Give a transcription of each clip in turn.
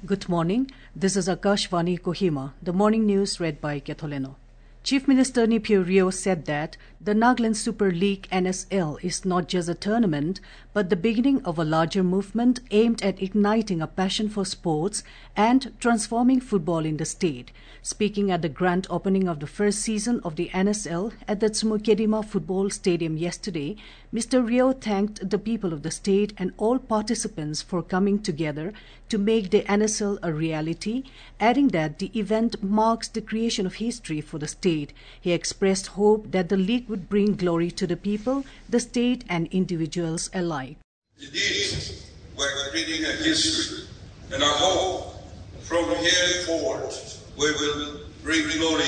Good morning. This is Akashvani Kohima. The morning news read by Ketoleno. Chief Minister Neiphiu Rio said that the Nagaland Super League NSL is not just a tournament, but the beginning of a larger movement aimed at igniting a passion for sports and transforming football in the state. Speaking at the grand opening of the first season of the NSL at the Tsumukedima Football Stadium yesterday, Mr. Rio thanked the people of the state and all participants for coming together to make the NSL a reality, adding that the event marks the creation of history for the state. He expressed hope that the league would bring glory to the people, the state and individuals alike. Indeed, we're creating a history, and I hope from here forward we will bring glory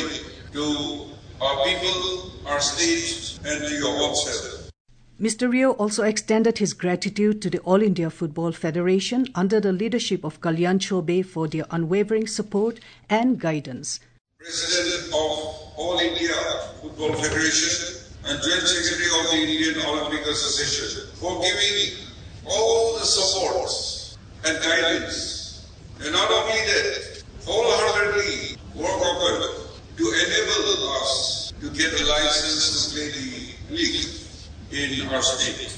to our people, our state, and to your own self. Mr. Rio also extended his gratitude to the All India Football Federation under the leadership of Kalyan Chobe for their unwavering support and guidance. President of All India Football Federation and Joint Secretary of the Indian Olympic Association for giving all the support and guidance. And not only that, wholeheartedly work upon to enable us to get a license to play the league in our state.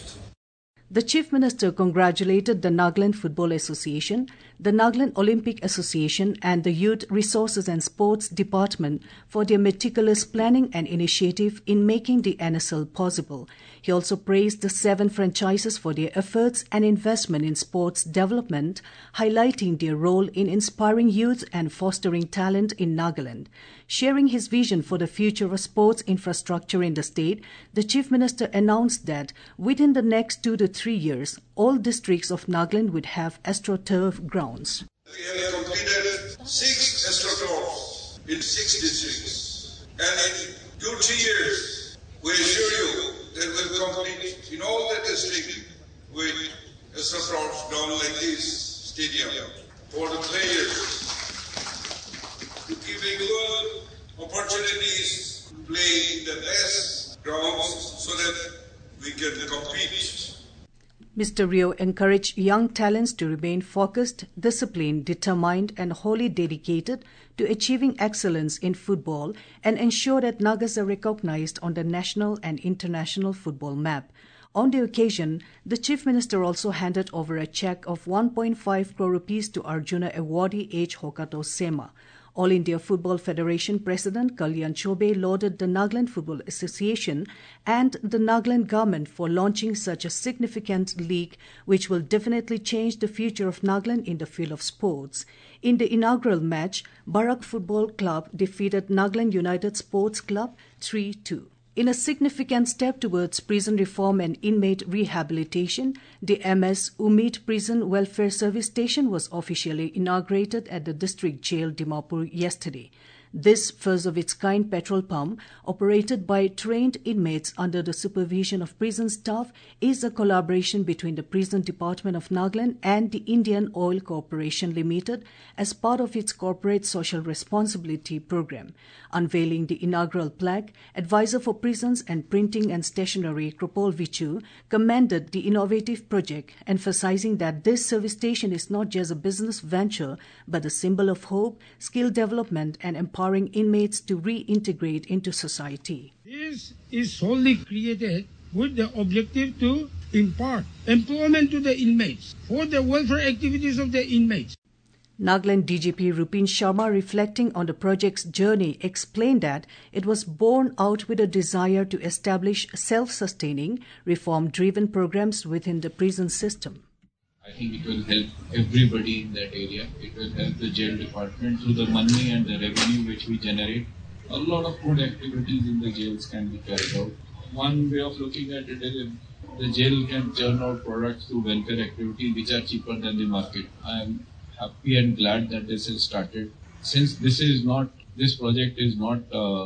The Chief Minister congratulated the Nagaland Football Association, the Nagaland Olympic Association and the Youth Resources and Sports Department for their meticulous planning and initiative in making the NSL possible. He also praised the 7 franchises for their efforts and investment in sports development, highlighting their role in inspiring youth and fostering talent in Nagaland. Sharing his vision for the future of sports infrastructure in the state, the Chief Minister announced that within the next 2 to 3 years, all districts of Nagaland would have AstroTurf grounds. We have completed 6 AstroTurfs in 6 districts, and in 2-3 years, we assure you that we'll complete in all the districts with AstroTurfs down like this stadium for the players to give equal opportunities to play in the best grounds so that we can compete. Mr. Rio encouraged young talents to remain focused, disciplined, determined and wholly dedicated to achieving excellence in football and ensure that Nagas are recognized on the national and international football map. On the occasion, the Chief Minister also handed over a cheque of 1.5 crore rupees to Arjuna awardee H. Hokato Sema. All India Football Federation President Kalyan Chobe lauded the Nagaland Football Association and the Nagaland government for launching such a significant league which will definitely change the future of Nagaland in the field of sports. In the inaugural match, Barak Football Club defeated Nagaland United Sports Club 3-2. In a significant step towards prison reform and inmate rehabilitation, the MS Umid Prison Welfare Service Station was officially inaugurated at the District Jail Dimapur yesterday. This first-of-its-kind petrol pump, operated by trained inmates under the supervision of prison staff, is a collaboration between the Prison Department of Nagaland and the Indian Oil Corporation Limited as part of its corporate social responsibility program. Unveiling the inaugural plaque, Advisor for Prisons and Printing and Stationery Kropol Vichu commended the innovative project, emphasizing that this service station is not just a business venture but a symbol of hope, skill development and empowering inmates to reintegrate into society. This is solely created with the objective to impart employment to the inmates for the welfare activities of the inmates. Nagaland DGP Rupin Sharma, reflecting on the project's journey, explained that it was born out with a desire to establish self-sustaining, reform-driven programs within the prison system. I think it will help everybody in that area. It will help the jail department through the money and the revenue which we generate. A lot of good activities in the jails can be carried out. One way of looking at it is the jail can churn out products through welfare activities which are cheaper than the market. I am happy and glad that this has started. Since this project is not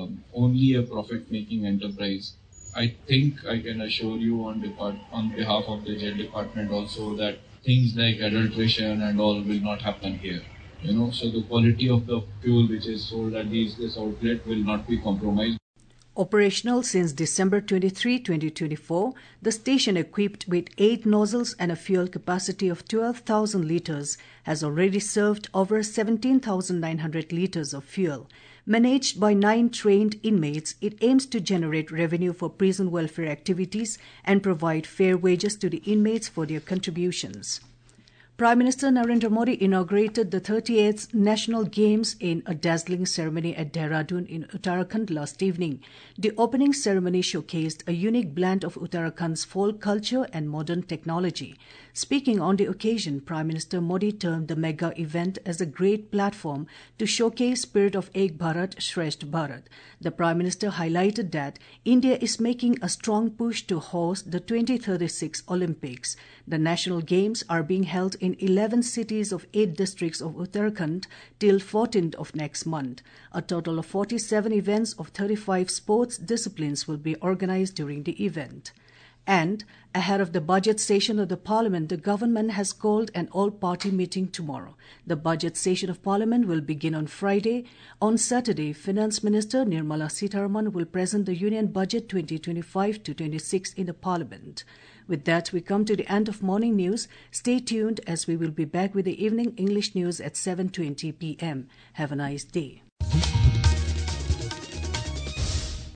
only a profit-making enterprise, I think I can assure you on behalf of the jail department also that things like adulteration and all will not happen here. So the quality of the fuel which is sold at this outlet will not be compromised. Operational since December 23, 2024, the station, equipped with 8 nozzles and a fuel capacity of 12,000 litres, has already served over 17,900 litres of fuel. Managed by 9 trained inmates, it aims to generate revenue for prison welfare activities and provide fair wages to the inmates for their contributions. Prime Minister Narendra Modi inaugurated the 38th National Games in a dazzling ceremony at Dehradun in Uttarakhand last evening. The opening ceremony showcased a unique blend of Uttarakhand's folk culture and modern technology. Speaking on the occasion, Prime Minister Modi termed the mega event as a great platform to showcase spirit of Ek Bharat, Shresth Bharat. The Prime Minister highlighted that India is making a strong push to host the 2036 Olympics. The National Games are being held in 11 cities of 8 districts of Uttarakhand till 14th of next month. A total of 47 events of 35 sports disciplines will be organized during the event. And ahead of the budget session of the Parliament, the government has called an all-party meeting tomorrow. The budget session of Parliament will begin on Friday. On Saturday, Finance Minister Nirmala Sitharaman will present the Union Budget 2025-26 in the Parliament. With that, we come to the end of morning news. Stay tuned as we will be back with the evening English news at 7:20 p.m. Have a nice day.